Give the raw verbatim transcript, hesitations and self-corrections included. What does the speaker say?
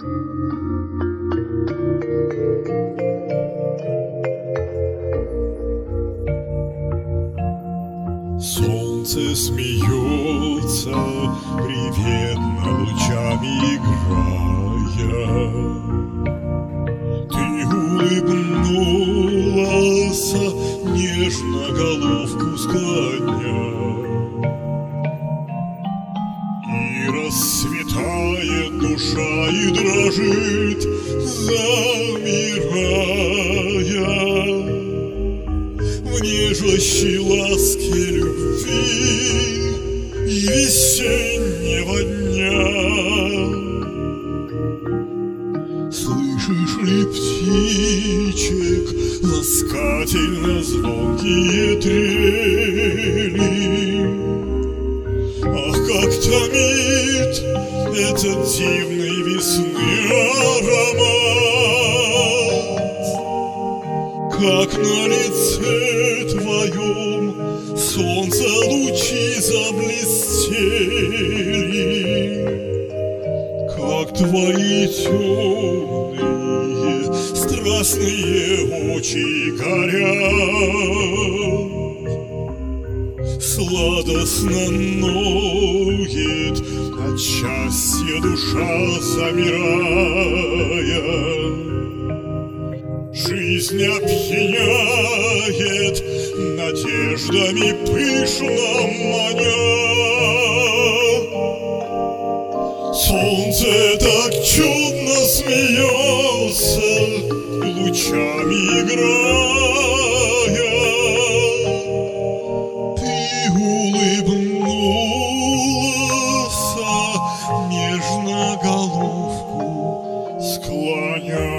Солнце смеется, приветно лучами играя. Ты улыбнулась, нежно головку склоня. И расцветает душа и дрожит, замирая в нежащей ласке любви и весеннего дня. Слышишь ли птичек ласкательно звонкие трели? Ах, как томит этот дивный весны аромат! Как на лице твоем солнца лучи заблестели, как твои темные страстные очи горят. Сладостно ноет от счастья душа замирая. Жизнь опьяняет надеждами пышно маня. Солнце так чудно смеется, лучами играя. Ты улыбнулась, нежно головку склоняя.